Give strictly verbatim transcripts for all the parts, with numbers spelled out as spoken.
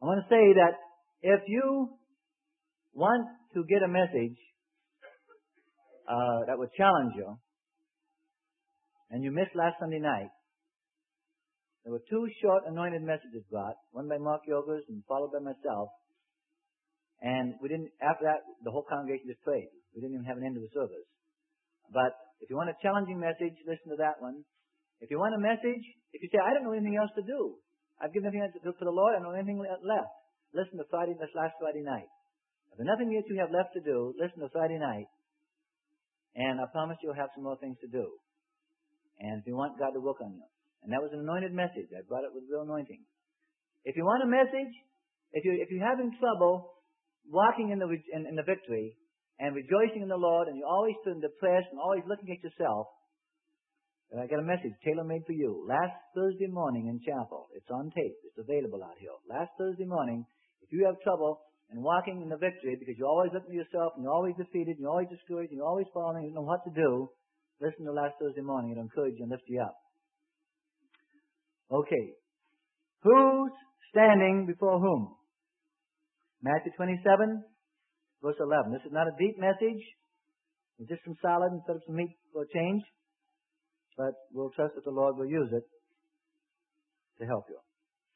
I want to say that if you want to get a message uh, that would challenge you, and you missed last Sunday night, there were two short anointed messages brought, one by Mark Yogers and followed by myself. And we didn't, after that, the whole congregation just prayed. We didn't even have an end to the service. But if you want a challenging message, listen to that one. If you want a message, if you say, I don't know anything else to do, I've given everything else to do for the Lord, I don't know anything left, listen to Friday, this last Friday night. If there's nothing yet you have left to do, listen to Friday night, and I promise you'll have some more things to do. And if you want God to work on you. And that was an anointed message. I brought it with real anointing. If you want a message, if, you, if you're having trouble walking in the, in, in the victory and rejoicing in the Lord, and you're always feeling depressed and always looking at yourself, I got a message tailor-made for you. Last Thursday morning in chapel. It's on tape. It's available out here. Last Thursday morning, if you have trouble in walking in the victory because you're always looking at yourself and you're always defeated and you're always discouraged and you're always falling and you don't know what to do, listen to last Thursday morning. It'll encourage you and lift you up. Okay. Who's standing before whom? Matthew twenty-seven, verse eleven. This is not a deep message. It's just some salad instead of some meat for a change. But we'll trust that the Lord will use it to help you.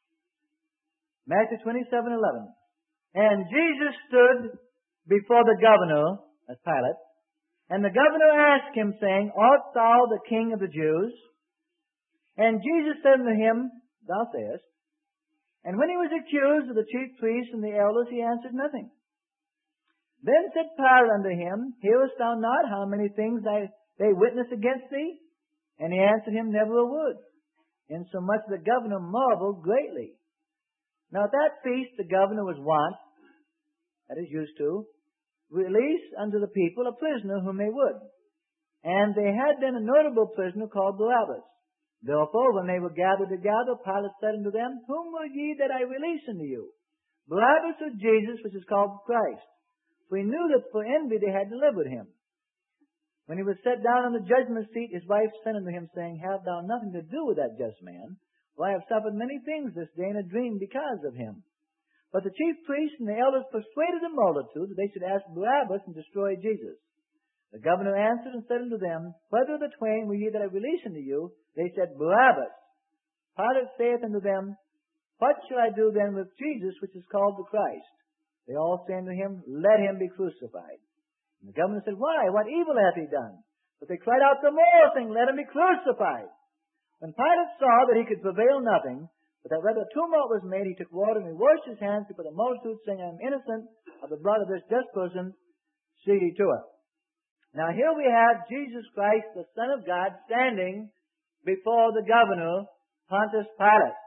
Matthew twenty-seven, eleven. And Jesus stood before the governor, as Pilate, and the governor asked him, saying, Art thou the King of the Jews? And Jesus said unto him, Thou sayest. And when he was accused of the chief priests and the elders, he answered nothing. Then said Pilate unto him, Hearest thou not how many things they, they witness against thee? And he answered him never a word, insomuch the governor marveled greatly. Now at that feast the governor was wont, that is used to, release unto the people a prisoner whom they would. And they had then a notable prisoner called Barabbas. Therefore, when they were gathered together, Pilate said unto them, Whom will ye that I release unto you? Barabbas or Jesus, which is called Christ? For he knew that for envy they had delivered him. When he was set down on the judgment seat, his wife sent unto him, saying, Have thou nothing to do with that just man? For I have suffered many things this day in a dream because of him. But the chief priests and the elders persuaded the multitude that they should ask Barabbas and destroy Jesus. The governor answered and said unto them, Whether of the twain will ye that I release unto you? They said, Barabbas. Pilate saith unto them, What shall I do then with Jesus, which is called the Christ? They all say unto him, Let him be crucified. And the governor said, Why? What evil hath he done? But they cried out the more, saying, Let him be crucified. When Pilate saw that he could prevail nothing, but that rather tumult was made, he took water and he washed his hands before the multitude, saying, I am innocent of the blood of this just person. See ye to it. Now here we have Jesus Christ, the Son of God, standing before the governor, Pontius Pilate.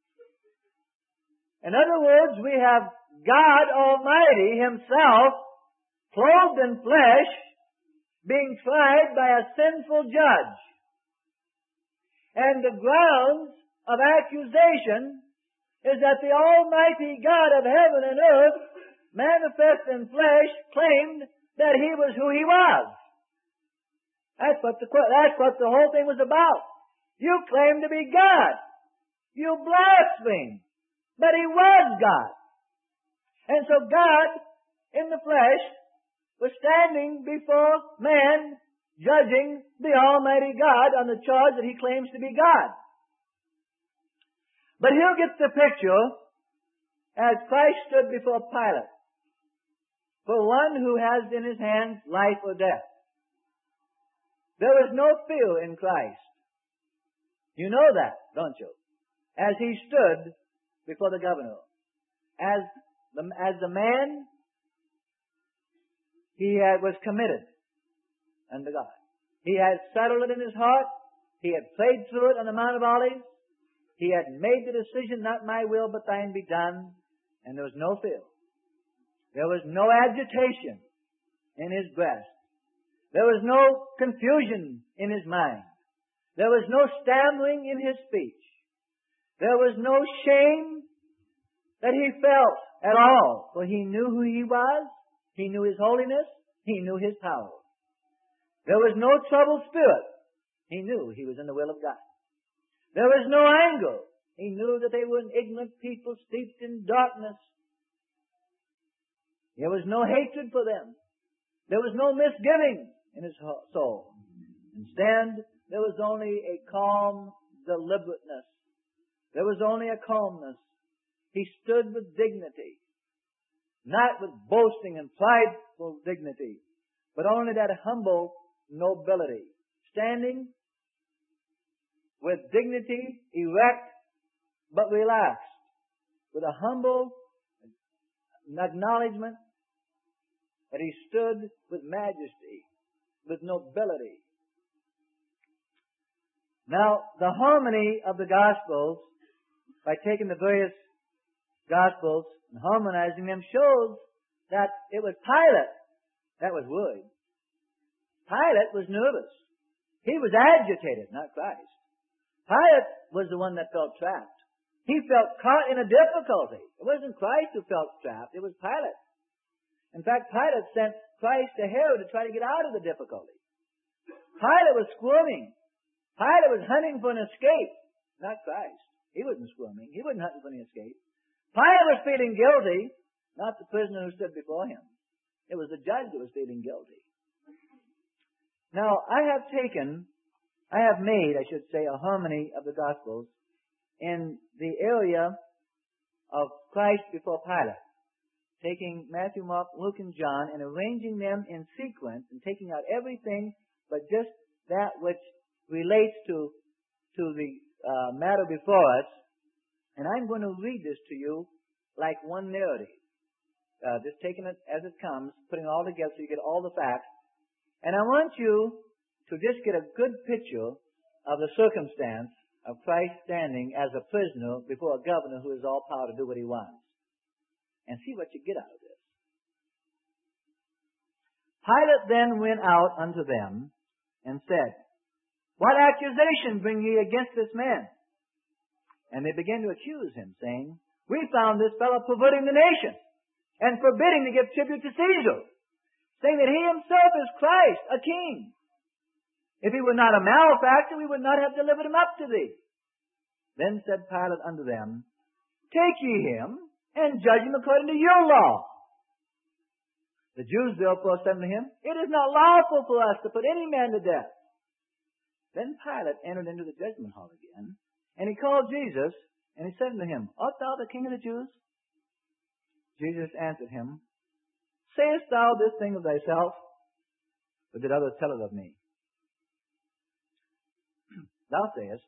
In other words, we have God Almighty Himself, clothed in flesh, being tried by a sinful judge. And the grounds of accusation is that the Almighty God of heaven and earth, manifest in flesh, claimed that He was who He was. That's what the, that's what the whole thing was about. You claim to be God. You blaspheme. But He was God. And so God, in the flesh, was standing before man, judging the Almighty God on the charge that He claims to be God. But here gets the picture as Christ stood before Pilate, for one who has in his hands life or death. There is no fear in Christ. You know that, don't you? As He stood before the governor. As the, as the man, He had, was committed unto God. He had settled it in his heart. He had prayed through it on the Mount of Olives. He had made the decision, not my will, but thine be done. And there was no fear. There was no agitation in his breast. There was no confusion in his mind. There was no stammering in his speech. There was no shame that he felt at all. For he knew who he was. He knew His holiness. He knew His power. There was no troubled spirit. He knew he was in the will of God. There was no anger He knew that they were an ignorant people steeped in darkness. There was no hatred for them. There was no misgiving in his soul. Instead, there was only a calm deliberateness. There was only a calmness. He stood with dignity, not with boasting and prideful dignity, but only that humble nobility, standing with dignity, erect, but relaxed, with a humble acknowledgement that he stood with majesty, with nobility. Now, the harmony of the Gospels, by taking the various Gospels and harmonizing them, shows that it was Pilate that was worried. Pilate was nervous. He was agitated, not Christ. Pilate was the one that felt trapped. He felt caught in a difficulty. It wasn't Christ who felt trapped. It was Pilate. In fact, Pilate sent Christ to Herod to try to get out of the difficulty. Pilate was squirming. Pilate was hunting for an escape, not Christ. He wasn't squirming. He wasn't hunting for an escape. Pilate was feeling guilty, not the prisoner who stood before him. It was the judge that was feeling guilty. Now, I have taken, I have made, I should say, a harmony of the Gospels in the area of Christ before Pilate, taking Matthew, Mark, Luke, and John and arranging them in sequence and taking out everything but just that which relates to, to the uh, matter before us. And I'm going to read this to you like one narrative, uh, just taking it as it comes, putting it all together so you get all the facts. And I want you to just get a good picture of the circumstance of Christ standing as a prisoner before a governor who has all power to do what he wants. And see what you get out of this. Pilate then went out unto them and said, What accusation bring ye against this man? And they began to accuse him, saying, We found this fellow perverting the nation and forbidding to give tribute to Caesar, saying that he himself is Christ, a king. If he were not a malefactor, we would not have delivered him up to thee. Then said Pilate unto them, Take ye him, and judge him according to your law. The Jews therefore said unto him, It is not lawful for us to put any man to death. Then Pilate entered into the judgment hall again, and he called Jesus, and he said unto him, Art thou the King of the Jews? Jesus answered him, Sayest thou this thing of thyself, or did others tell it of me? Thou sayest.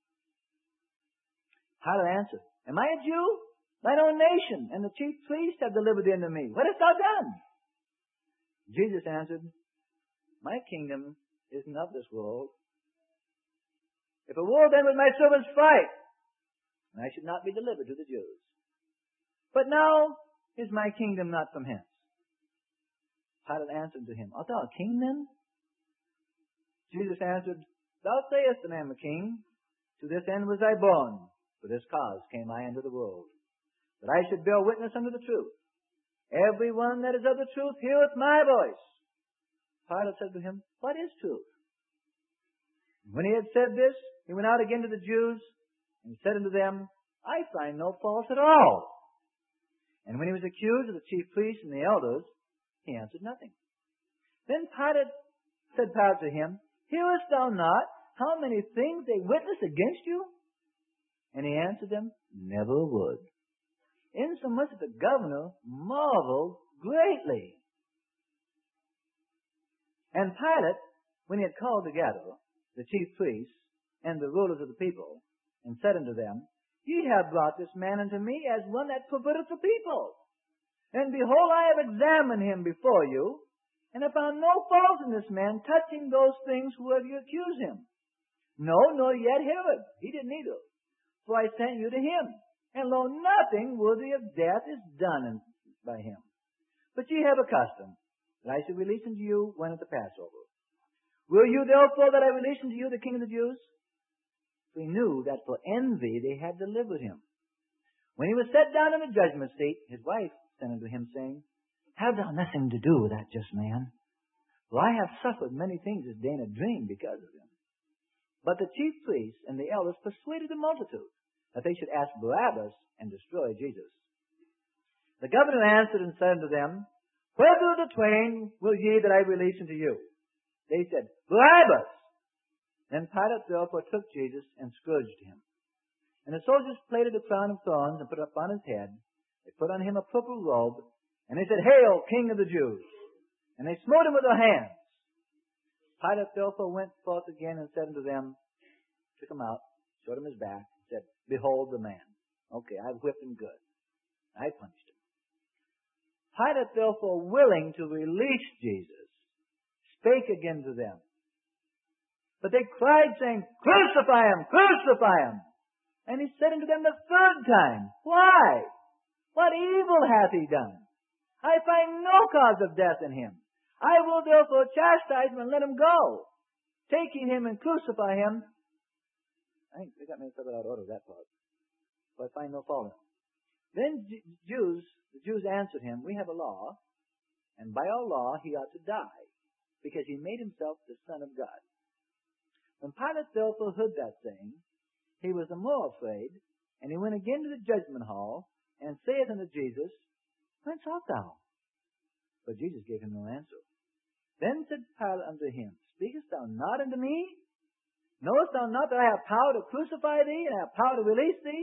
Pilate answered, Am I a Jew? Thine own nation and the chief priests have delivered thee unto me. What hast thou done? Jesus answered, My kingdom isn't of this world. If it were, then would my servants fight, and I should not be delivered to the Jews. But now is my kingdom not from hence. Pilate answered to him, Art thou a king then? Jesus answered, Thou sayest that I am a king. To this end was I born. For this cause came I into the world, that I should bear witness unto the truth. Every one that is of the truth heareth my voice. Pilate said to him, What is truth? When he had said this, he went out again to the Jews, and said unto them, I find no fault at all. And when he was accused of the chief priests and the elders, he answered nothing. Then Pilate said Pilate to him, Hearest thou not how many things they witness against you? And he answered them, Never a word. Insomuch that the governor marveled greatly. And Pilate, when he had called together the chief priests and the rulers of the people, and said unto them, Ye have brought this man unto me as one that perverteth the people. And behold, I have examined him before you, and have found no fault in this man touching those things whereof you accuse him. No, nor yet Herod. He didn't either. For I sent you to him, and lo, nothing worthy of death is done by him. But ye have a custom, that I should release unto you when at the Passover. Will you therefore that I release unto you the King of the Jews? For he knew that for envy they had delivered him. When he was set down in the judgment seat, his wife sent unto him, saying, Have thou nothing to do with that just man? For I have suffered many things this day in a dream because of him. But the chief priests and the elders persuaded the multitude, that they should ask Barabbas and destroy Jesus. The governor answered and said unto them, Whether of the twain will ye that I release unto you? They said, Barabbas. Then Pilate therefore took Jesus and scourged him. And the soldiers plaited a crown of thorns and put it upon his head. They put on him a purple robe, and they said, Hail, King of the Jews! And they smote him with their hands. Pilate therefore went forth again and said unto them, took him out, showed him his back, and said, Behold the man. Okay, I've whipped him good. I punished him. Pilate therefore, willing to release Jesus, spake again to them. But they cried, saying, Crucify him! Crucify him! And he said unto them the third time, Why? What evil hath he done? I find no cause of death in him. I will therefore chastise him and let him go. Taking him and crucify him. I think they got me figured out order that part. But I find no fault in him. Then Jews, the Jews answered him, We have a law, and by our law he ought to die, because he made himself the Son of God. When Pilate therefore heard that saying, he was the more afraid, and he went again to the judgment hall, and saith unto Jesus, Whence art thou? But Jesus gave him no answer. Then said Pilate unto him, Speakest thou not unto me? Knowest thou not that I have power to crucify thee, and have power to release thee?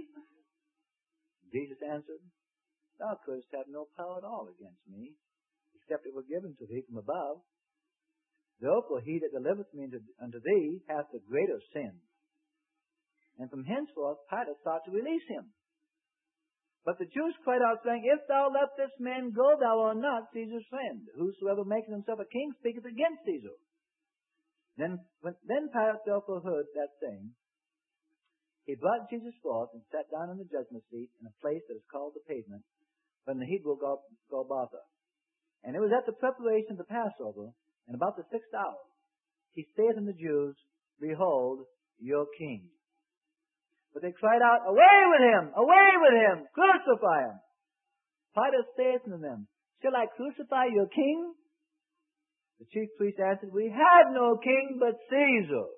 Jesus answered, Thou couldst have no power at all against me, except it were given to thee from above. Therefore he that delivereth me unto, unto thee hath the greater sin. And from henceforth Pilate sought to release him. But the Jews cried out, saying, If thou let this man go, thou art not Caesar's friend. Whosoever maketh himself a king speaketh against Caesar. Then, when, then Pilate therefore heard that saying, he brought Jesus forth and sat down on the judgment seat in a place that is called the pavement, from the Hebrew Gol- Golgotha. And it was at the preparation of the Passover, and about the sixth hour. He saith unto the Jews, Behold your king. But they cried out, Away with him! Away with him! Crucify him! Pilate saith unto them, Shall I crucify your king? The chief priests answered, We have no king but Caesar.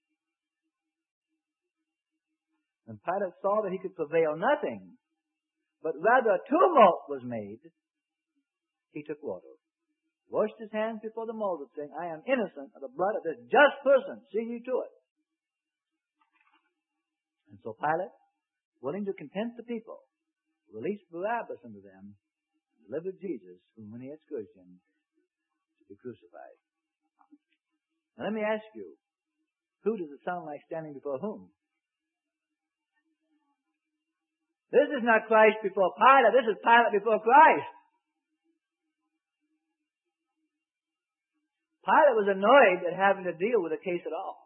When Pilate saw that he could prevail nothing, but rather a tumult was made, he took water, washed his hands before the multitude, saying, I am innocent of the blood of this just person. See ye to it. And so Pilate, willing to content the people, released Barabbas unto them, and delivered Jesus, whom when he had scourged him, to be crucified. Now let me ask you, who does it sound like standing before whom? This is not Christ before Pilate. This is Pilate before Christ. Pilate was annoyed at having to deal with the case at all.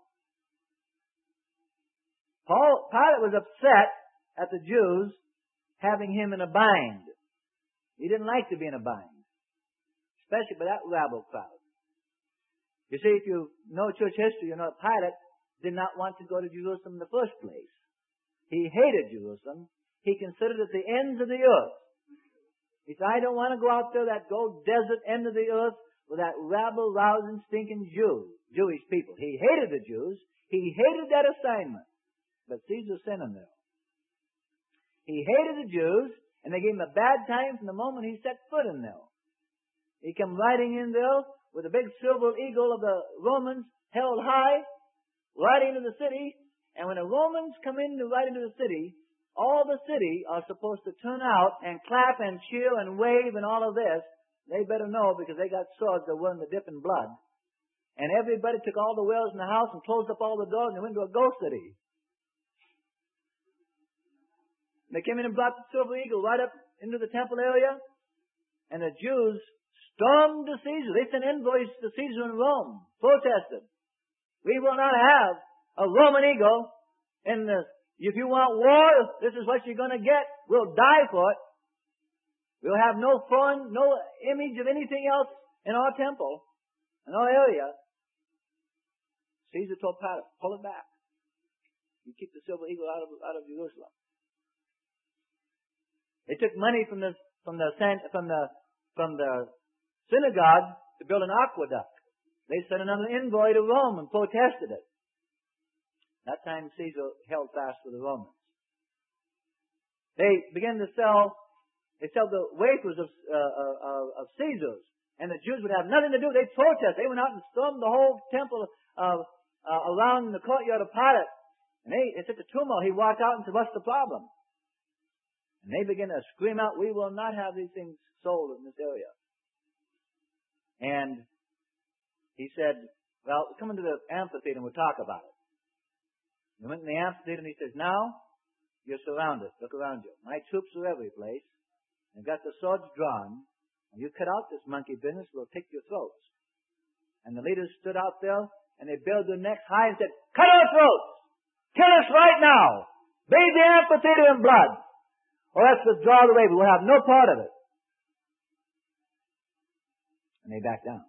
Paul, Pilate was upset at the Jews having him in a bind. He didn't like to be in a bind, especially by that rabble crowd. You see, if you know church history, you know Pilate did not want to go to Jerusalem in the first place. He hated Jerusalem. He considered it the ends of the earth. He said, I don't want to go out there, that gold desert end of the earth, with that rabble-rousing, stinking Jew, Jewish people. He hated the Jews. He hated that assignment. But Caesar sent him there. He hated the Jews, and they gave him a bad time from the moment he set foot in there. He came riding in there with a big silver eagle of the Romans held high, riding into the city. And when the Romans come in to ride into the city, all the city are supposed to turn out and clap and cheer and wave and all of this. They better know, because they got swords that were willing to dip in blood. And everybody took all the wells in the house and closed up all the doors and they went to a ghost city. They came in and brought the silver eagle right up into the temple area. And the Jews stormed to Caesar. They sent envoys to Caesar in Rome, protested. We will not have a Roman eagle in the, if you want war, this is what you're going to get. We'll die for it. We'll have no foreign, no image of anything else in our temple, in our area. Caesar told Pilate, pull it back. You keep the silver eagle out of, out of Jerusalem. They took money from the, from the, from the, from the synagogue to build an aqueduct. They sent another envoy to Rome and protested it. That time Caesar held fast with the Romans. They began to sell, they sell the wafers of, uh, of, of Caesar's. And the Jews would have nothing to do. They'd protest. They went out and stormed the whole temple uh, uh, around the courtyard of Pilate. And they, it's such a tumult. He walked out and said, "What's the problem?" And they began to scream out, "We will not have these things sold in this area." And he said, "Well, come into the amphitheater and we'll talk about it." They went in the amphitheater and he says, "Now, you're surrounded. Look around you. My troops are every place. They've got the swords drawn. And you cut out this monkey business, we'll take your throats." And the leaders stood out there and they bared their necks high and said, "Cut our throats! Kill us right now! Bathe the amphitheater in blood! Or else withdraw the way. We will have no part of it." And they backed down.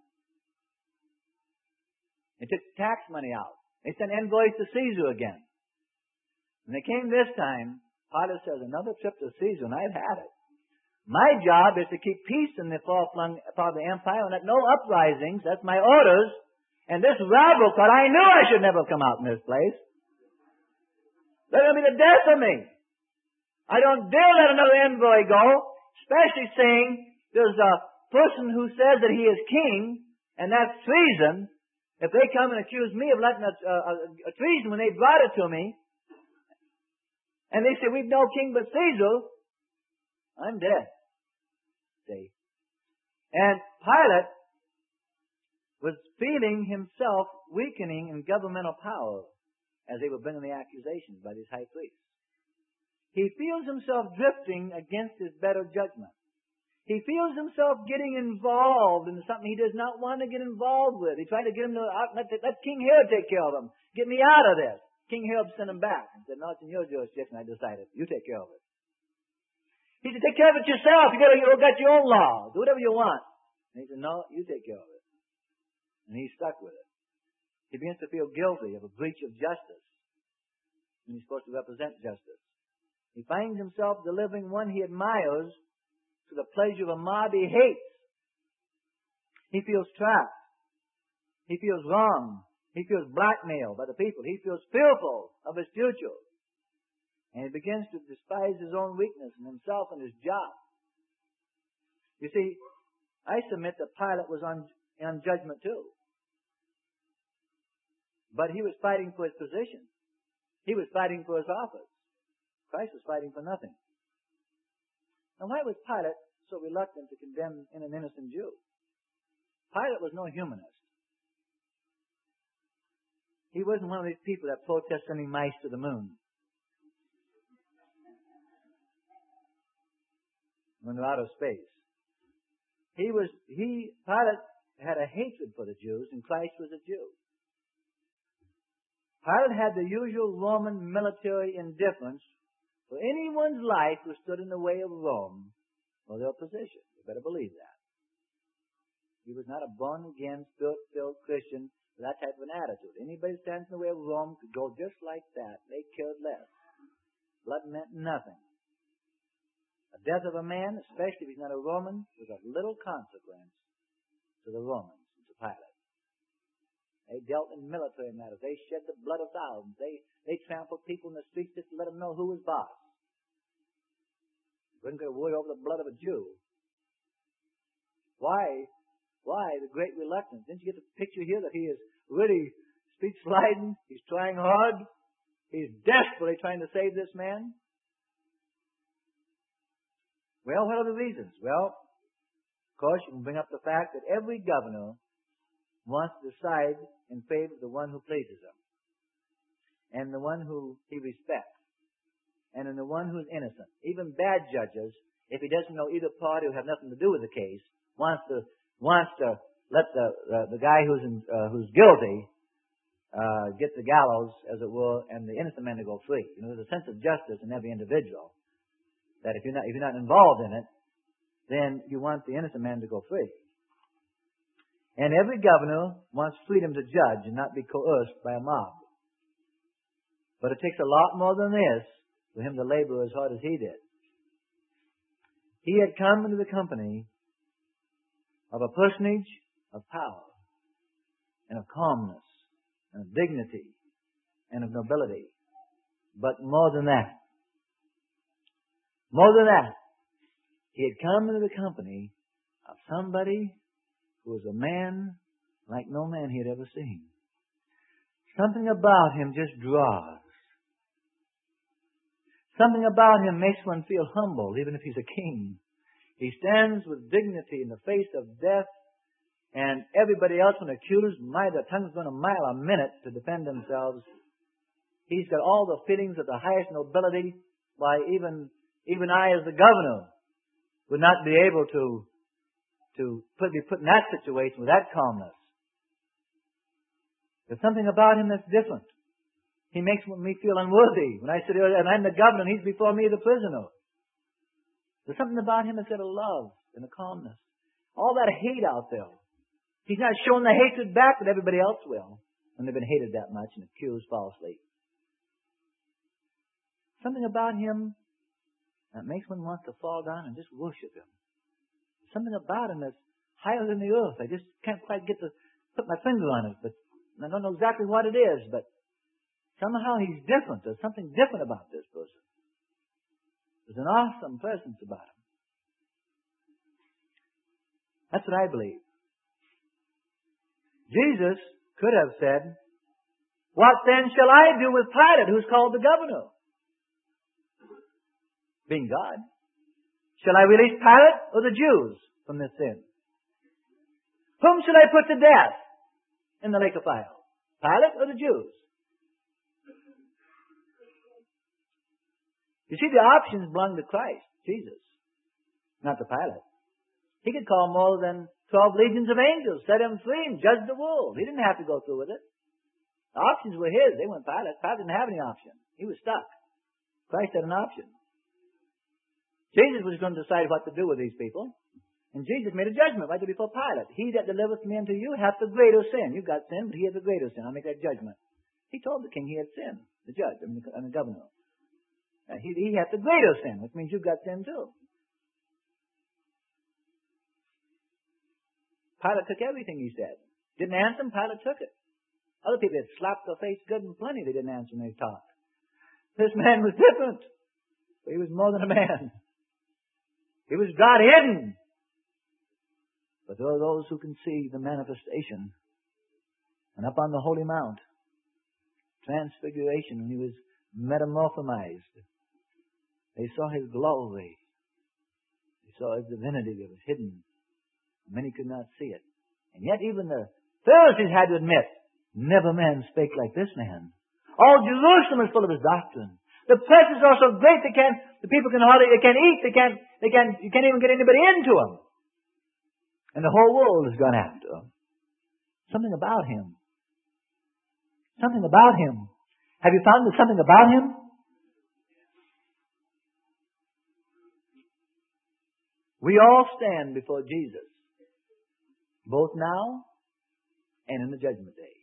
They took tax money out. They sent envoys to Caesar again. When they came this time, Pilate says, "Another trip to Caesar, and I've had it. My job is to keep peace in the far-flung part of the empire and let no uprisings. That's my orders. And this rabble thought I knew I should never come out in this place. They're going to be the death of me. I don't dare let another envoy go, especially saying there's a person who says that he is king, and that's treason. If they come and accuse me of letting a, a, a treason when they brought it to me, and they say we've no king but Caesar, I'm dead." See? And Pilate was feeling himself weakening in governmental power as they were bringing the accusations by these high priests. He feels himself drifting against his better judgment. He feels himself getting involved in something he does not want to get involved with. He tried to get him to, let, let King Herod take care of him. Get me out of this. King Herod sent him back and said, "No, it's in your jurisdiction. I decided. You take care of it." He said, "Take care of it yourself. You got, you got your own law. Do whatever you want." And he said, "No, you take care of it." And he's stuck with it. He begins to feel guilty of a breach of justice when he's supposed to represent justice. He finds himself delivering one he admires to the pleasure of a mob he hates. He feels trapped. He feels wrong. He feels blackmailed by the people. He feels fearful of his future. And he begins to despise his own weakness and himself and his job. You see, I submit that Pilate was on, on judgment too. But he was fighting for his position. He was fighting for his office. Christ was fighting for nothing. Now, why was Pilate so reluctant to condemn an innocent Jew? Pilate was no humanist. He wasn't one of these people that protest sending mice to the moon when they're out of space. He was, he, Pilate had a hatred for the Jews, and Christ was a Jew. Pilate had the usual Roman military indifference for anyone's life who stood in the way of Rome or their position. You better believe that. He was not a born-again, spirit-filled Christian with that type of an attitude. Anybody who stands in the way of Rome could go just like that. They cared less. Blood meant nothing. The death of a man, especially if he's not a Roman, was of little consequence to the Romans and to Pilate. They dealt in military matters. They shed the blood of thousands. They, they trampled people in the streets just to let them know who was boss. You couldn't get a word over the blood of a Jew. Why? Why the great reluctance? Didn't you get the picture here that he is really speech sliding? He's trying hard. He's desperately trying to save this man. Well, what are the reasons? Well, of course, you can bring up the fact that every governor wants to decide in favor of the one who pleases him, and the one who he respects, and in the one who's innocent. Even bad judges, if he doesn't know either party or have nothing to do with the case, wants to wants to let the the, the guy who's in, uh, who's guilty uh, get the gallows, as it were, and the innocent man to go free. You know, there's a sense of justice in every individual that if you're not if you're not involved in it, then you want the innocent man to go free. And every governor wants freedom to judge and not be coerced by a mob. But it takes a lot more than this for him to labor as hard as he did. He had come into the company of a personage of power and of calmness and of dignity and of nobility. But more than that, More than that, he had come into the company of somebody who was a man like no man he had ever seen. Something about him just draws. Something about him makes one feel humble, even if he's a king. He stands with dignity in the face of death, and everybody else, when accused, my, their tongue's going a mile a minute to defend themselves. He's got all the feelings of the highest nobility. Why, even even I, as the governor, would not be able to to put, be put in that situation with that calmness. There's something about him that's different. He makes me feel unworthy. When I sit here and I'm the governor and he's before me the prisoner. There's something about him that's got a love and a calmness. All that hate out there. He's not showing the hatred back that everybody else will when they've been hated that much and accused falsely. Something about him that makes one want to fall down and just worship him. Something about him that's higher than the earth. I just can't quite get to put my finger on it, but I don't know exactly what it is, but somehow he's different. There's something different about this person. There's an awesome presence about him. That's what I believe. Jesus could have said, "What then shall I do with Pilate, who's called the governor?" Being God. Shall I release Pilate or the Jews from this sin? Whom shall I put to death in the lake of fire? Pilate or the Jews? You see, the options belong to Christ, Jesus, not to Pilate. He could call more than twelve legions of angels, set him free, and judge the world. He didn't have to go through with it. The options were his. They weren't Pilate. Pilate didn't have any option. He was stuck. Christ had an option. Jesus was going to decide what to do with these people. And Jesus made a judgment right before Pilate. He that delivereth me unto you hath the greater sin. You've got sin, but he has the greater sin. I'll make that judgment. He told the king he had sin, the judge, and the, and the governor. Uh, he, he had the greater sin, which means you've got sin too. Pilate took everything he said. Didn't answer him, Pilate took it. Other people had slapped their face good and plenty. They didn't answer when they talked. This man was different. But he was more than a man. He was God hidden. But there are those who can see the manifestation. And up on the Holy Mount, Transfiguration, when he was metamorphosized, they saw his glory. They saw his divinity that was hidden. Many could not see it. And yet even the Pharisees had to admit, never man spake like this man. All Jerusalem is full of his doctrine. The presses are so great they can't, the people can hardly, they can't eat, they can't, they can't, you can't even get anybody into them. And the whole world has gone after him. Something about him. Something about him. Have you found there's something about him? We all stand before Jesus, both now and in the judgment day.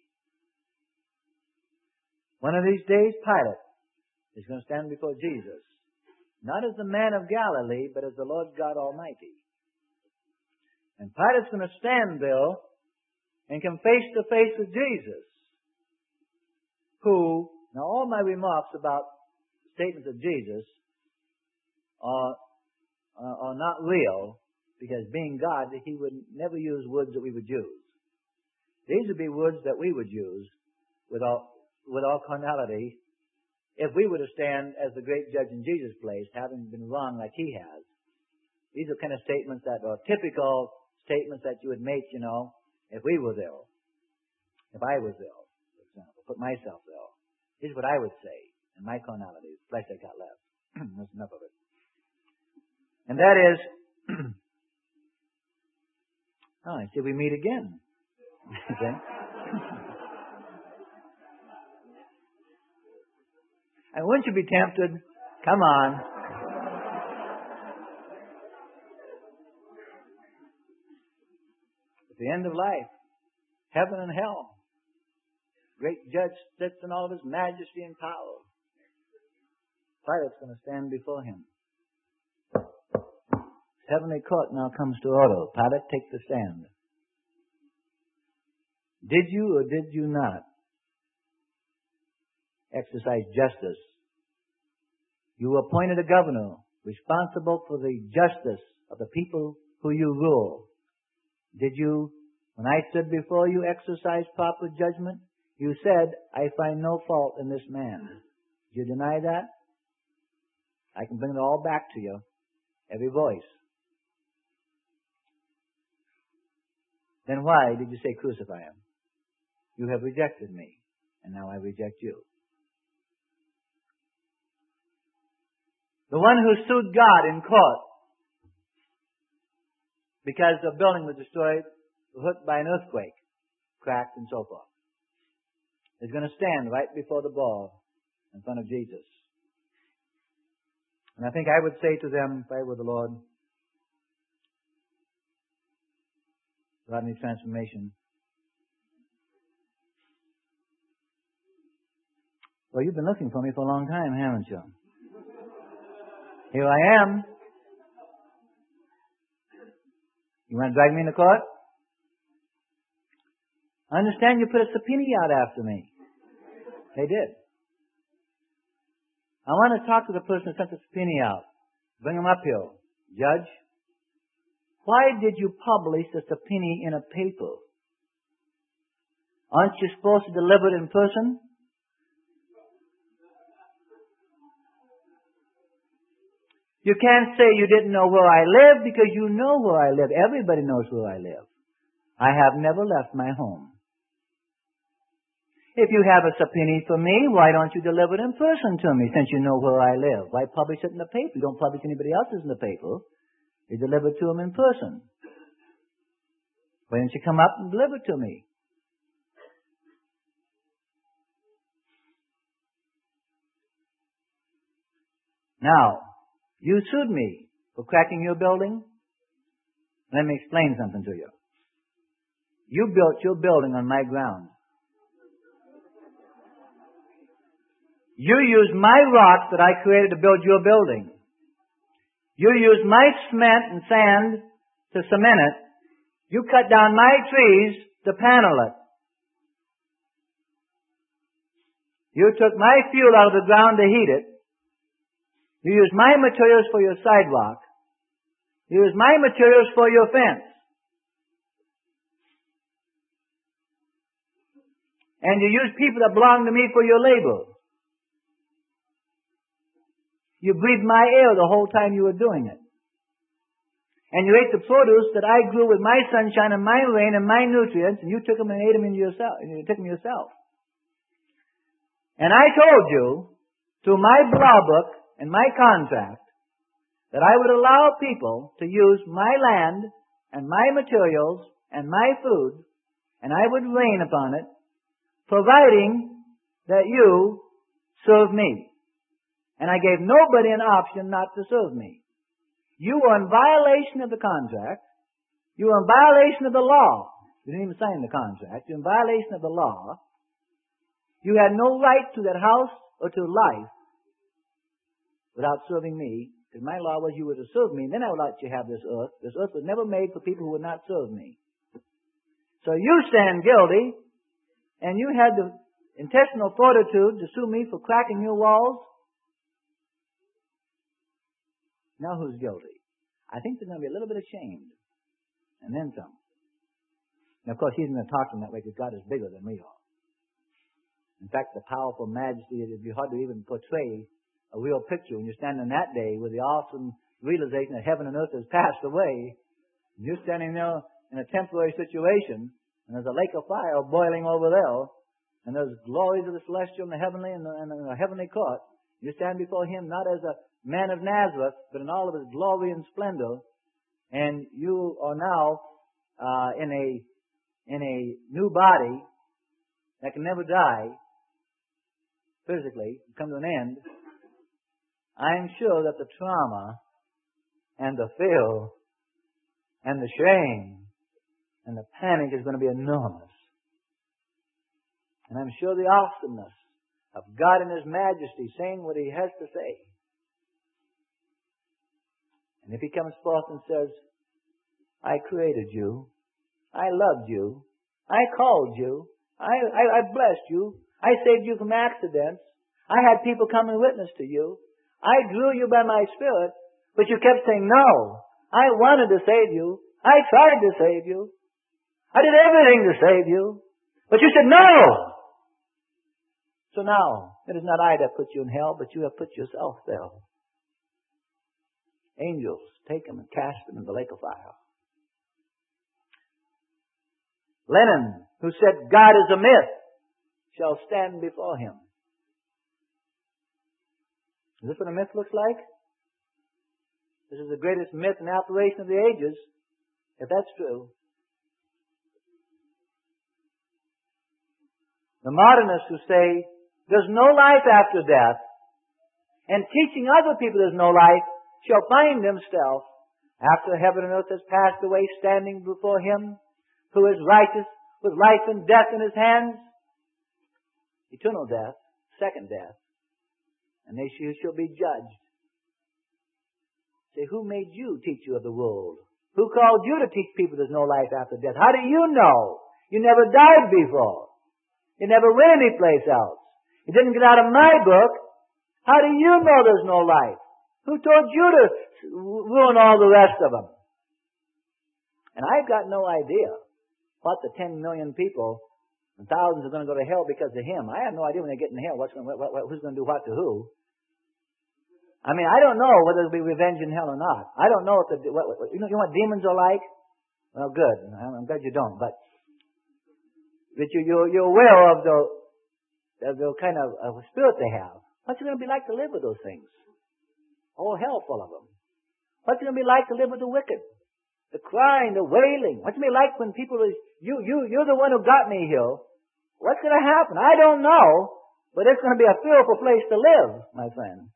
One of these days, Pilate is going to stand before Jesus, not as the man of Galilee, but as the Lord God Almighty. And Pilate's going to stand there and come face to face with Jesus, who, now all my remarks about statements of Jesus are, are, are not real, because being God, he would never use words that we would use. These would be words that we would use with all, with all carnality, if we were to stand as the great judge in Jesus' place, having been wrong like he has. These are kind of statements that are typical statements that you would make, you know, if we were there. If I was there, for example, put myself there. Here's what I would say in my carnality, the flesh I got left. That's enough of it. And that is, oh, I see we meet again. Okay? And wouldn't you be tempted? Come on. At the end of life, heaven and hell. Great judge sits in all of his majesty and power. Pilate's going to stand before him. Heavenly court now comes to order. Pilate, take the stand. Did you or did you not exercise justice? You were appointed a governor responsible for the justice of the people who you rule. Did you, when I stood before you, exercise proper judgment? You said, I find no fault in this man. Did you deny that? I can bring it all back to you, every voice. Then why did you say crucify him? You have rejected me, and now I reject you. The one who sued God in court because the building was destroyed, hit by an earthquake, cracked and so forth, is going to stand right before the ball in front of Jesus. And I think I would say to them, if I were the Lord, without any transformation, well, you've been looking for me for a long time, haven't you? Here I am. You want to drag me into court? I understand you put a subpoena out after me. They did. I want to talk to the person who sent the subpoena out. Bring him up here. Judge, why did you publish the subpoena in a paper? Aren't you supposed to deliver it in person? You can't say you didn't know where I live because you know where I live. Everybody knows where I live. I have never left my home. If you have a subpoena for me, why don't you deliver it in person to me since you know where I live? Why publish it in the paper? You don't publish anybody else's in the paper. You deliver it to them in person. Why don't you come up and deliver it to me? Now, you sued me for cracking your building. Let me explain something to you. You built your building on my ground. You used my rocks that I created to build your building. You used my cement and sand to cement it. You cut down my trees to panel it. You took my fuel out of the ground to heat it. You used my materials for your sidewalk. You used my materials for your fence. And you used people that belonged to me for your labor. You breathed my air the whole time you were doing it. And you ate the produce that I grew with my sunshine and my rain and my nutrients, and you took them and ate them into yourself. And you took them yourself. And I told you, through my law book and my contract, that I would allow people to use my land and my materials and my food, and I would rain upon it, providing that you serve me. And I gave nobody an option not to serve me. You were in violation of the contract. You were in violation of the law. You didn't even sign the contract. You were in violation of the law. You had no right to that house or to life without serving me. Because my law was you were to serve me, and then I would let you have this earth. This earth was never made for people who would not serve me. So you stand guilty, and you had the intestinal fortitude to sue me for cracking your walls. Now who's guilty? I think they're going to be a little bit ashamed. And then some. Now, of course, he's going to talk to them that way because God is bigger than we are. In fact, the powerful majesty, it'd be hard to even portray a real picture when you're standing that day with the awesome realization that heaven and earth has passed away. And you're standing there in a temporary situation, and there's a lake of fire boiling over there, and there's glories of the celestial and the heavenly and the, and the heavenly court. You stand before Him not as a man of Nazareth, but in all of His glory and splendor, and you are now uh, in a in a new body that can never die physically, come to an end. I'm sure that the trauma and the fear and the shame and the panic is going to be enormous. And I'm sure the awesomeness of God in His majesty saying what He has to say. And if He comes forth and says, I created you, I loved you, I called you, I, I, I blessed you, I saved you from accidents, I had people come and witness to you, I drew you by my Spirit, But you kept saying, no, I wanted to save you. I tried to save you. I did everything to save you. But you said no. So now, it is not I that put you in hell, but you have put yourself there. Angels, take them and cast them in the lake of fire. Lenin, who said God is a myth, shall stand before him. Is this what a myth looks like? This is the greatest myth and aberration of the ages, if that's true. The modernists who say there's no life after death, and teaching other people there's no life, shall find themselves, after heaven and earth has passed away, standing before Him who is righteous, with life and death in His hands. Eternal death, second death, and they shall be judged. Say, who made you teacher of the world? Who called you to teach people there's no life after death? How do you know? You never died before. You never went anyplace else. You didn't get out of my book. How do you know there's no life? Who told you to ruin all the rest of them? And I've got no idea what the ten million people and thousands are going to go to hell because of him. I have no idea when they get in hell what's going, what, what, who's going to do what to who. I mean, I don't know whether there'll be revenge in hell or not. I don't know if the, what, what, you know, you know what demons are like? Well, good. I'm glad you don't. But that you, you're, you're aware of the, of the kind of, of spirit they have. What's it going to be like to live with those things? All hell full of them. What's it going to be like to live with the wicked? The crying, the wailing. What's it going to be like when people are, you, you, you're the one who got me here. What's going to happen? I don't know, but it's going to be a fearful place to live, my friend.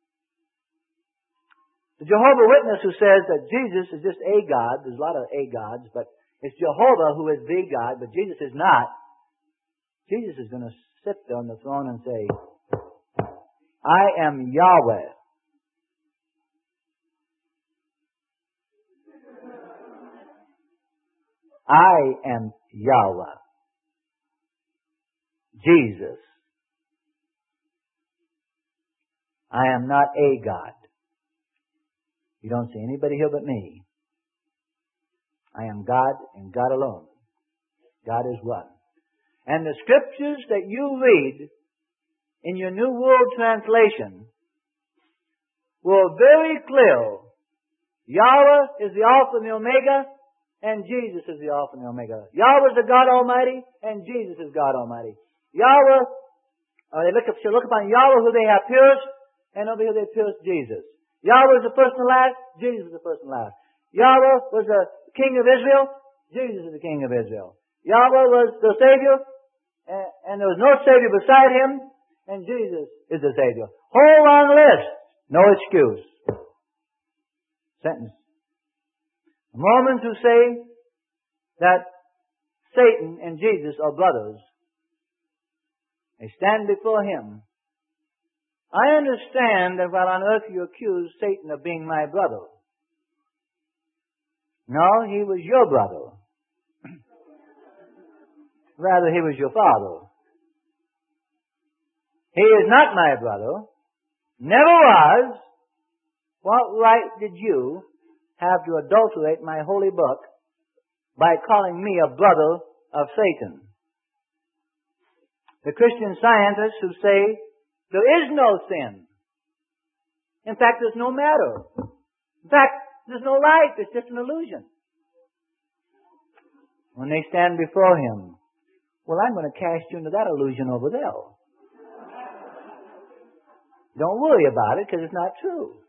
The Jehovah's Witness who says that Jesus is just a God, there's a lot of a gods, but it's Jehovah who is the God, but Jesus is not. Jesus is going to sit there on the throne and say, I am Yahweh. I am Yahweh. Jesus. I am not a God. You don't see anybody here but me. I am God and God alone. God is one. And the scriptures that you read in your New World Translation were very clear. Yahweh is the Alpha and the Omega, and Jesus is the Alpha and the Omega. Yahweh is the God Almighty, and Jesus is God Almighty. Yahweh, uh, they look, up, look upon Yahweh who they have pierced, and over here they pierced Jesus. Yahweh is the first and last, Jesus is the first and last. Yahweh was the King of Israel, Jesus is the King of Israel. Yahweh was the Savior, and, and there was no Savior beside Him, and Jesus is the Savior. Whole long list, no excuse. Sentence. The Mormons who say that Satan and Jesus are brothers, they stand before Him. I understand that while on earth you accuse Satan of being my brother. No, he was your brother. Rather, he was your father. He is not my brother. Never was. What right did you have to adulterate my holy book by calling me a brother of Satan? The Christian Scientists who say there is no sin. In fact, there's no matter. In fact, there's no life. It's just an illusion. When they stand before Him, well, I'm going to cast you into that illusion over there. Don't worry about it because it's not true.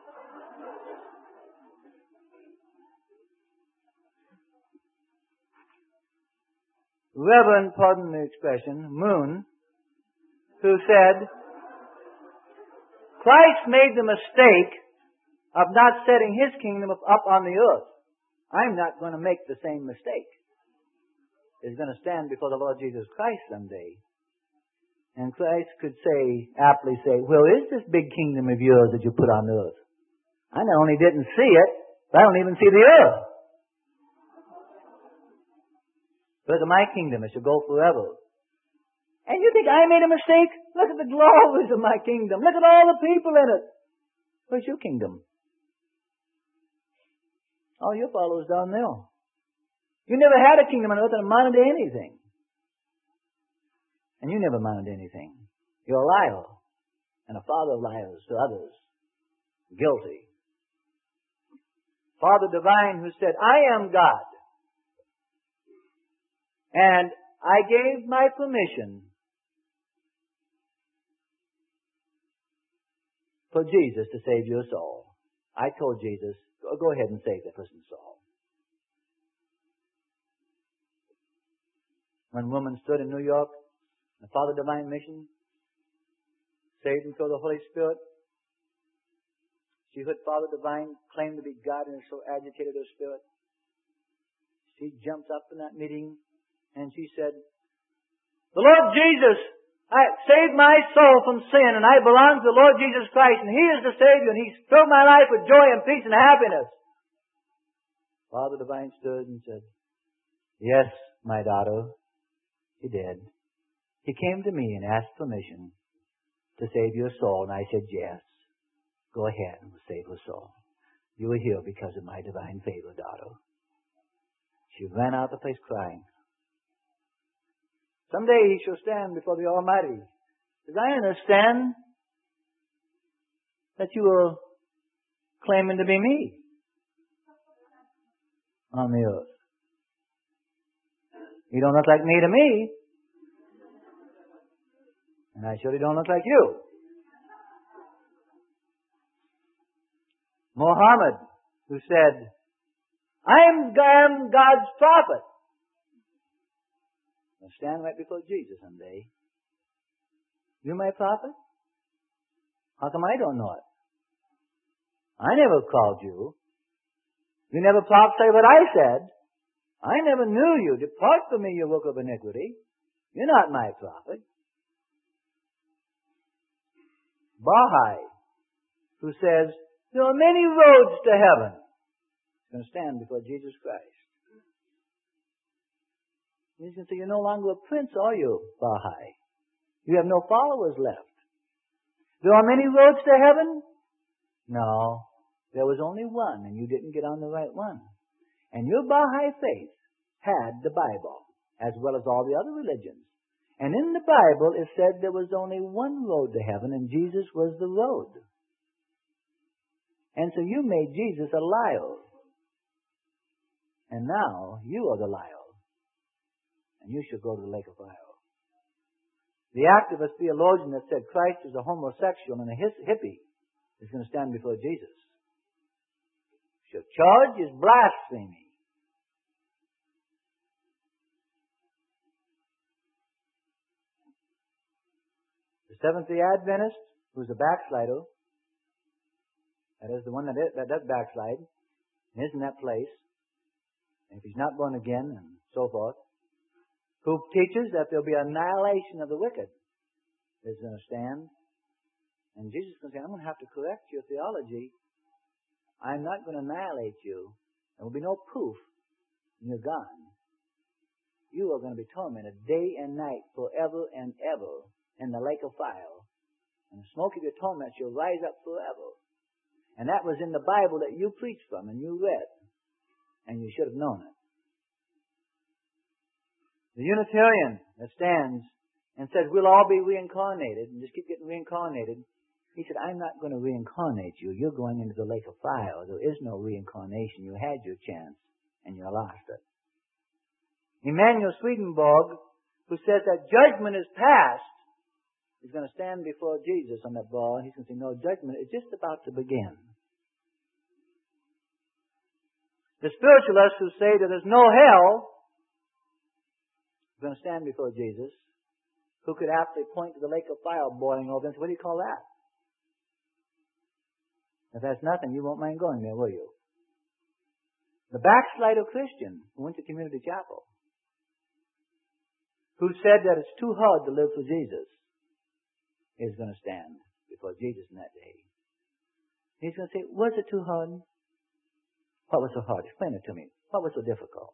Reverend, pardon the expression, Moon, who said, Christ made the mistake of not setting His kingdom up on the earth. I'm not going to make the same mistake. He's going to stand before the Lord Jesus Christ someday. And Christ could say, aptly say, where is this big kingdom of yours that you put on earth? I not only didn't see it, but I don't even see the earth. Look at my kingdom. It shall go forever. And you think I made a mistake? Look at the glories of my kingdom. Look at all the people in it. Where's your kingdom? All your followers down there. You never had a kingdom on earth that amounted to anything. And you never amounted to anything. You're a liar. And a father of liars to others. Guilty. Father Divine who said, I am God. And I gave my permission for Jesus to save your soul. I told Jesus, go ahead and save that person's soul. One woman stood in New York, the Father Divine Mission, saved him through the Holy Spirit. She heard Father Divine claim to be God and it so agitated her spirit. She jumped up in that meeting and she said, the Lord Jesus, I saved my soul from sin and I belong to the Lord Jesus Christ and He is the Savior and He's filled my life with joy and peace and happiness. Father Divine stood and said, yes, my daughter, He did. He came to me and asked permission to save your soul and I said yes. Go ahead and save her soul. You are here because of my divine favor, daughter. She ran out of the place crying. Someday he shall stand before the Almighty. Because I understand that you are claiming to be me on the earth. You don't look like me to me. And I surely don't look like you. Muhammad, who said, I am God's prophet. I'll stand right before Jesus someday. You my prophet? How come I don't know it? I never called you. You never prophesied what I said. I never knew you. Depart from me, you work of iniquity. You're not my prophet. Baha'i, who says, there are many roads to heaven. He's going to stand before Jesus Christ. He's going to say, you're no longer a prince, are you, Baha'i? You have no followers left. There are many roads to heaven? No. There was only one, and you didn't get on the right one. And your Baha'i faith had the Bible, as well as all the other religions. And in the Bible, it said there was only one road to heaven, and Jesus was the road. And so you made Jesus a liar. And now you are the liar. And you should go to the lake of fire. The activist theologian that said Christ is a homosexual and a hippie is going to stand before Jesus. Your charge is blasphemy. The Seventh-day Adventist, who's a backslider, that is the one that, is, that does backslide, and is in that place, and if he's not born again, and so forth, who teaches that there'll be annihilation of the wicked, is going to stand. And Jesus is going to say, I'm going to have to correct your theology. I'm not going to annihilate you. There will be no proof, and you're gone. You are going to be tormented day and night, forever and ever, in the lake of fire. And the smoke of your torment shall rise up forever. And that was in the Bible that you preached from and you read. And you should have known it. The Unitarian that stands and says we'll all be reincarnated and just keep getting reincarnated. He said, I'm not going to reincarnate you. You're going into the lake of fire. There is no reincarnation. You had your chance and you lost it. Emanuel Swedenborg, who says that judgment is past, is going to stand before Jesus on that bar. He's going to say, no, judgment is just about to begin. The spiritualists who say that there's no hell are going to stand before Jesus, who could aptly point to the lake of fire boiling over and say, what do you call that? If that's nothing, you won't mind going there, will you? The backslider Christian who went to Community Chapel, who said that it's too hard to live for Jesus, is going to stand before Jesus in that day. He's going to say, was it too hard? What was so hard? Explain it to me. What was so difficult?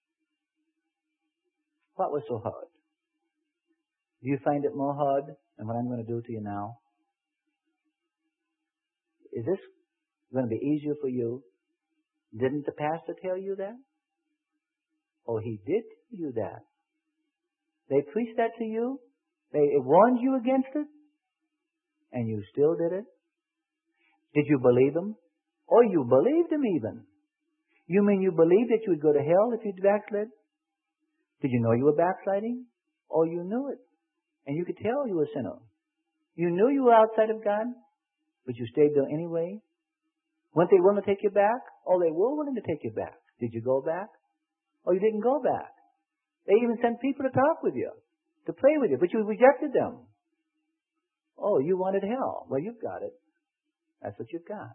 What was so hard? Do you find it more hard than what I'm going to do to you now? Is this going to be easier for you Didn't the pastor tell you that? Oh, he did tell you that. They preached that to you. They warned you against it. And you still did it. Did you believe them? Oh, you believed them even. You mean you believed that you would go to hell if you backslid? Did you know you were backsliding? Oh, you knew it. And you could tell you were a sinner. You knew you were outside of God, but you stayed there anyway. Weren't they willing to take you back? Oh, they were willing to take you back. Did you go back? Oh, you didn't go back. They even sent people to talk with you, to pray with you, but you rejected them. Oh, you wanted hell. Well, you've got it. That's what you've got.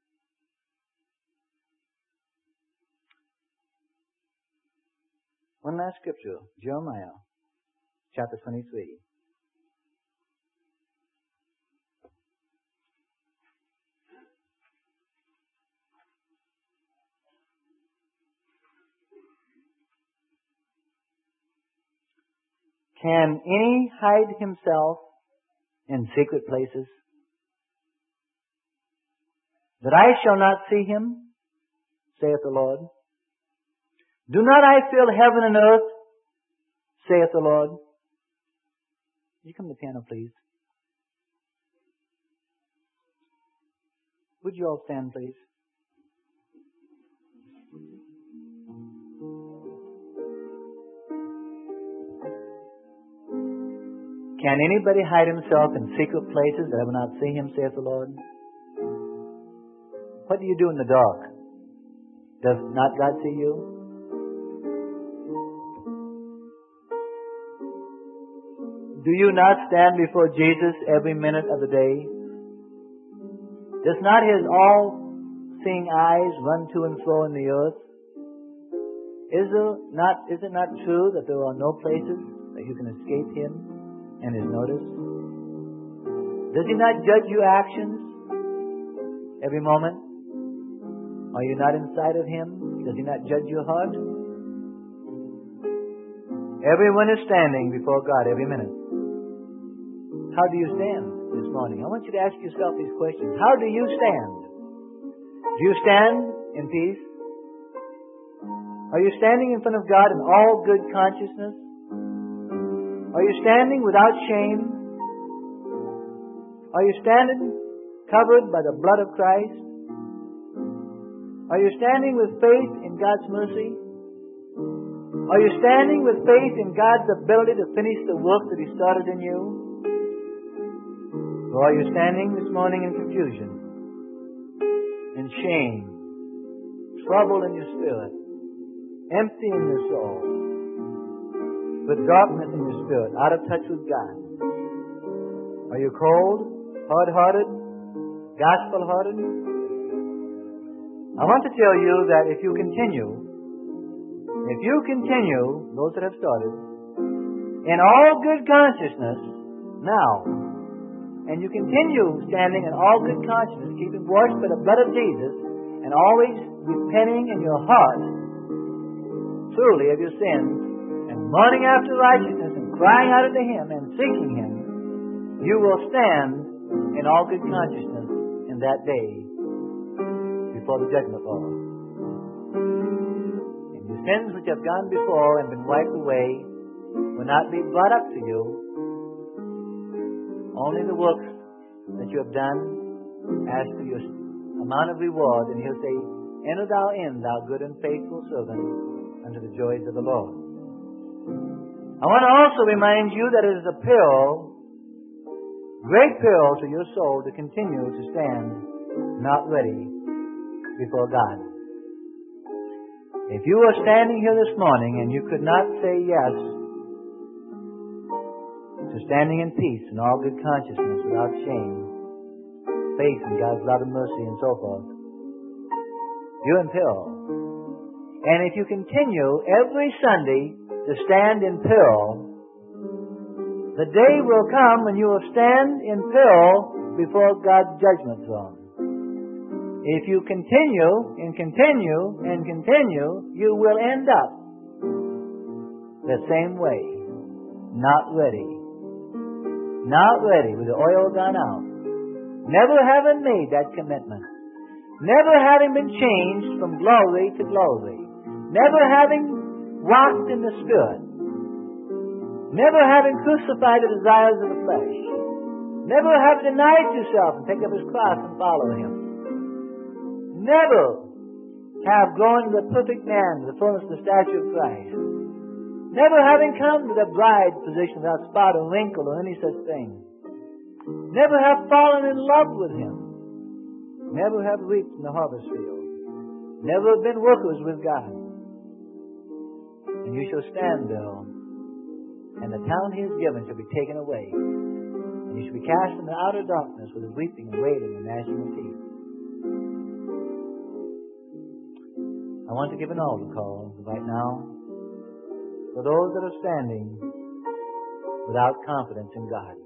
One last scripture, Jeremiah, chapter twenty-three. Can any hide himself in secret places, that I shall not see him, saith the Lord? Do not I fill heaven and earth, saith the Lord? Would you come to the piano, please? Would you all stand, please? Can anybody hide himself in secret places that I will not see him, saith the Lord? What do you do in the dark? Does not God see you? Do you not stand before Jesus every minute of the day? Does not his all-seeing eyes run to and fro in the earth? Is there not, is it not true that there are no places that you can escape him and his notice? Does he not judge your actions every moment? Are you not inside of him? Does he not judge your heart? Everyone is standing before God every minute. How do you stand this morning? I want you to ask yourself these questions. How do you stand? Do you stand in peace? Are you standing in front of God in all good consciousness? Are you standing without shame? Are you standing covered by the blood of Christ? Are you standing with faith in God's mercy? Are you standing with faith in God's ability to finish the work that He started in you? Or are you standing this morning in confusion, in shame, trouble in your spirit, empty in your soul, with darkness in your spirit, out of touch with God? Are you cold, hard-hearted, gospel-hearted? I want to tell you that if you continue, if you continue, those that have started, in all good consciousness now, and you continue standing in all good consciousness, keeping washed by the blood of Jesus, and always repenting in your heart truly of your sins, and mourning after righteousness, and crying out unto Him, and seeking Him, you will stand in all good consciousness in that day before the judgment Lord. And your sins which have gone before and been wiped away will not be brought up to you. Only the works that you have done as to your amount of reward. And He'll say, enter thou in, thou good and faithful servant, unto the joys of the Lord. I want to also remind you that it is a peril, great peril to your soul, to continue to stand not ready before God. If you were standing here this morning and you could not say yes to standing in peace and all good consciousness without shame, faith in God's love and mercy and so forth, you're in peril. And if you continue every Sunday to stand in peril, the day will come when you will stand in peril before God's judgment throne. If you continue and continue and continue, you will end up the same way, not ready. Not ready, with the oil gone out. Never having made that commitment. never having been changed from glory to glory, never having walked in the Spirit, never having crucified the desires of the flesh, never having denied yourself and taken up His cross and follow Him, never have grown to the perfect man, to the fullness of the stature of Christ, never having come to the bride position without spot or wrinkle or any such thing, never have fallen in love with Him, never have reaped in the harvest field, never have been workers with God. And you shall stand, though, and the town He has given shall be taken away, and you shall be cast into outer darkness with weeping and wailing and gnashing of teeth. I want to give an altar call right now for those that are standing without confidence in God,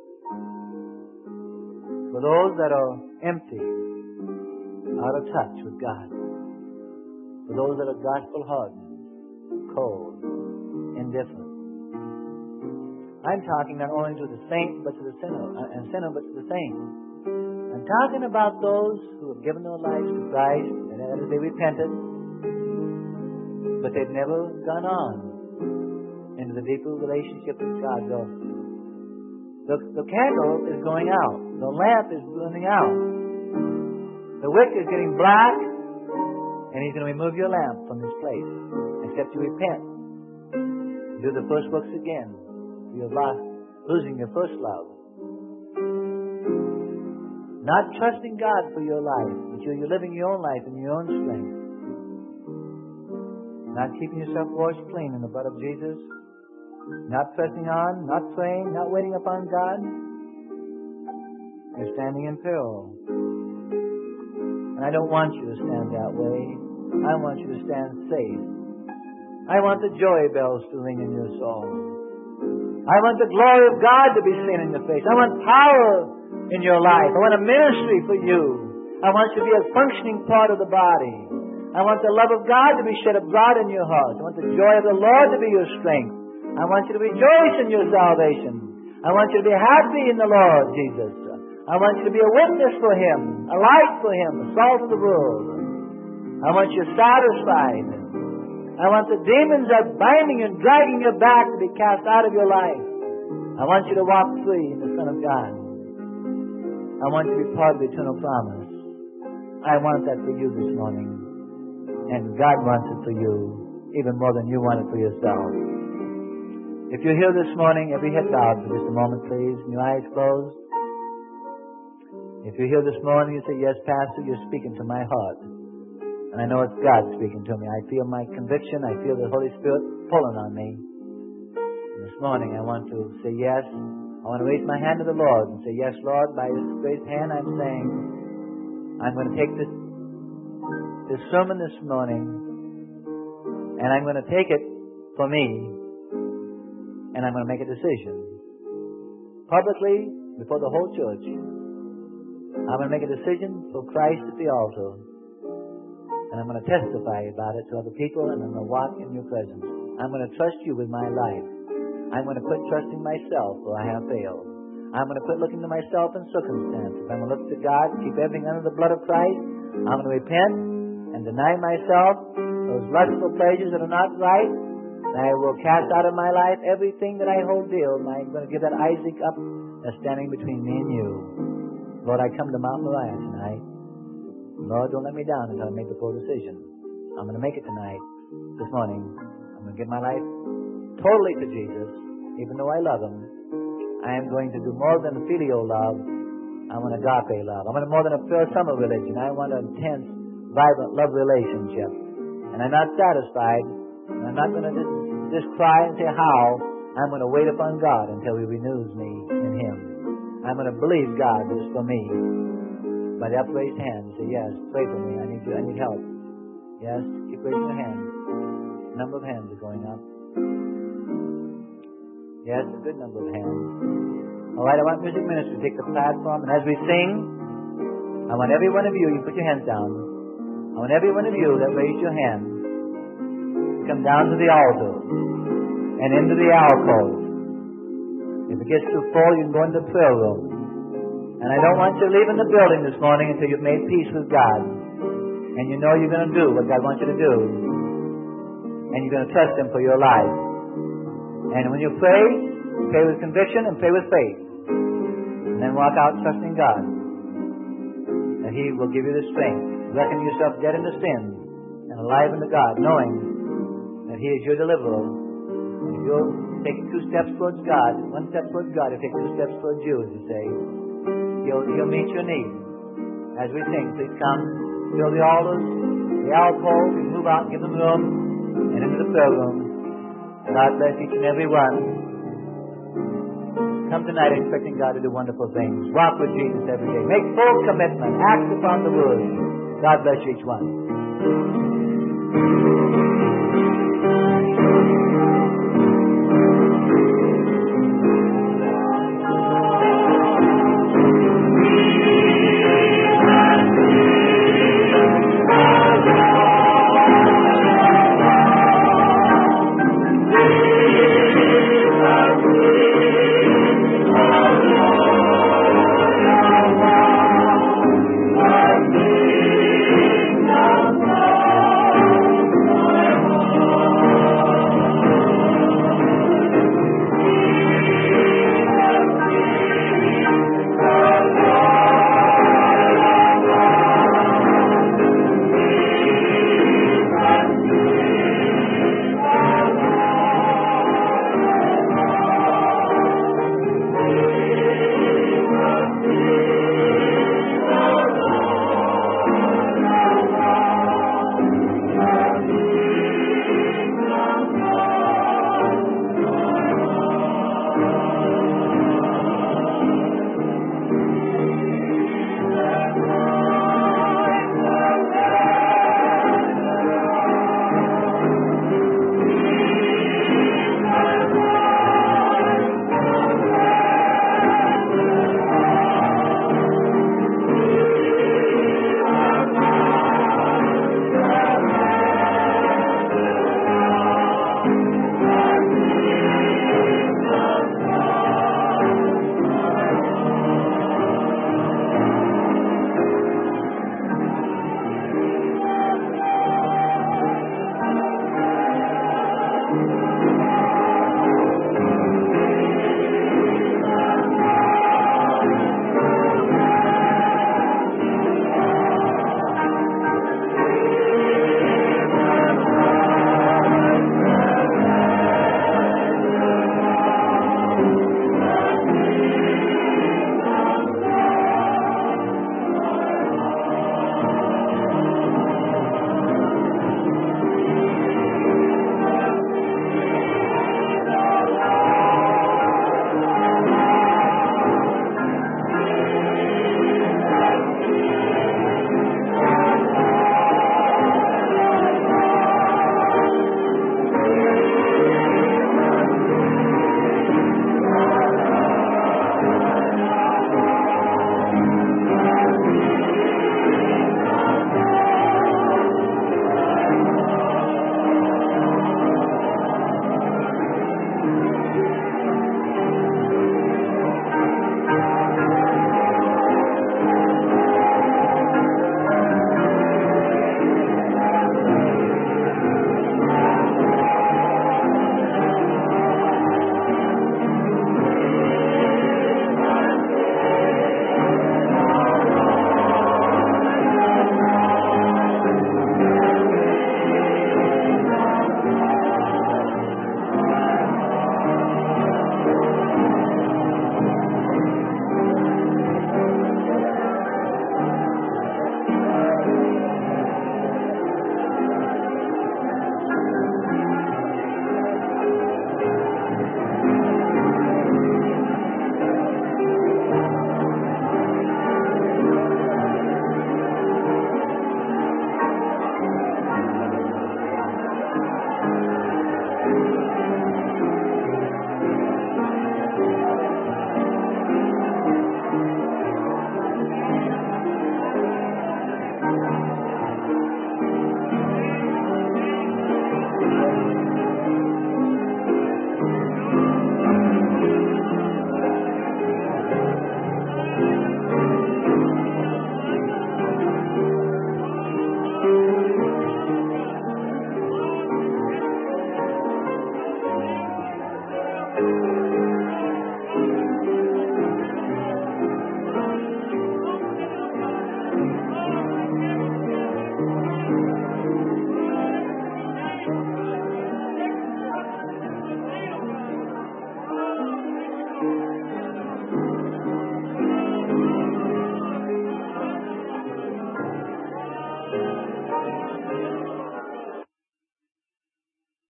for those that are empty, out of touch with God, for those that are gospel hardened, cold, indifferent. I'm talking not only to the saint but to the sinner, uh, and sinner but to the saint. I'm talking about those who have given their lives to Christ, and that is, they repented, but they've never gone on into the deeper relationship with God. The, the, the candle is going out. The lamp is burning out. The wick is getting black, and He's going to remove your lamp from this place, except you repent. Do the first works again. You're lost, losing your first love. Not trusting God for your life, but you're living your own life in your own strength. Not keeping yourself washed clean in the blood of Jesus. Not pressing on, not praying, not waiting upon God. You're standing in peril. And I don't want you to stand that way. I want you to stand safe. I want the joy bells to ring in your soul. I want the glory of God to be seen in your face. I want power in your life. I want a ministry for you. I want you to be a functioning part of the body. I want the love of God to be shed abroad in your heart. I want the joy of the Lord to be your strength. I want you to rejoice in your salvation. I want you to be happy in the Lord Jesus. I want you to be a witness for Him, a light for Him, the salt of the world. I want you satisfied. I want the demons that are binding and dragging you back to be cast out of your life. I want you to walk free in the Son of God. I want you to be part of the eternal promise. I want that for you this morning. And God wants it for you, even more than you want it for yourself. If you're here this morning, every head bowed for just a moment, please, and your eyes closed. If you're here this morning, you say, yes, Pastor, you're speaking to my heart. And I know it's God speaking to me. I feel my conviction. I feel the Holy Spirit pulling on me. And this morning, I want to say yes. I want to raise my hand to the Lord and say, yes, Lord, by this great hand, I'm saying, I'm going to take this this sermon this morning, and I'm going to take it for me, and I'm going to make a decision publicly before the whole church. I'm going to make a decision for Christ at the altar, and I'm going to testify about it to other people, and I'm going to walk in your presence. I'm going to trust you with my life. I'm going to quit trusting myself, for I have failed. I'm going to quit looking to myself and circumstances. I'm going to look to God, keep everything under the blood of Christ. I'm going to repent and deny myself those lustful pleasures that are not right. And I will cast out of my life everything that I hold dear. And I'm going to give that Isaac up that's standing between me and you. Lord, I come to Mount Moriah tonight. Lord, don't let me down until I make the full decision. I'm going to make it tonight, this morning. I'm going to give my life totally to Jesus, even though I love Him. I am going to do more than filial love. I want agape love. I want more than a pure summer religion. I want an intense, vibrant love relationship. And I'm not satisfied. And I'm not going to just, just cry and say how. I'm going to wait upon God until He renews me in Him. I'm going to believe God is for me. By the upraised hand, say, yes, pray for me. I need you. I need help. Yes, keep raising your hand. A number of hands are going up. Yes, a good number of hands. All right, I want music ministry to take the platform. And as we sing, I want every one of you, you put your hands down. I want every one of you that raised your hand to come down to the altar and into the alcove. If it gets too full, you can go into the prayer room. And I don't want you leaving the building this morning until you've made peace with God. And you know you're going to do what God wants you to do. And you're going to trust Him for your life. And when you pray, pray with conviction and pray with faith. And then walk out trusting God. That He will give you the strength. Reckon yourself dead into sin and alive unto God, knowing that He is your deliverer. And if you'll take two steps towards God, one step towards God, He'll take two steps towards you, as you say. He'll, he'll meet your need. As we sing, please come, fill the altars, the alcoves, we move out and give them room, and into the prayer room. God bless each and every one. Come tonight expecting God to do wonderful things. Walk with Jesus every day. Make full commitment. Act upon the Word. God bless each one.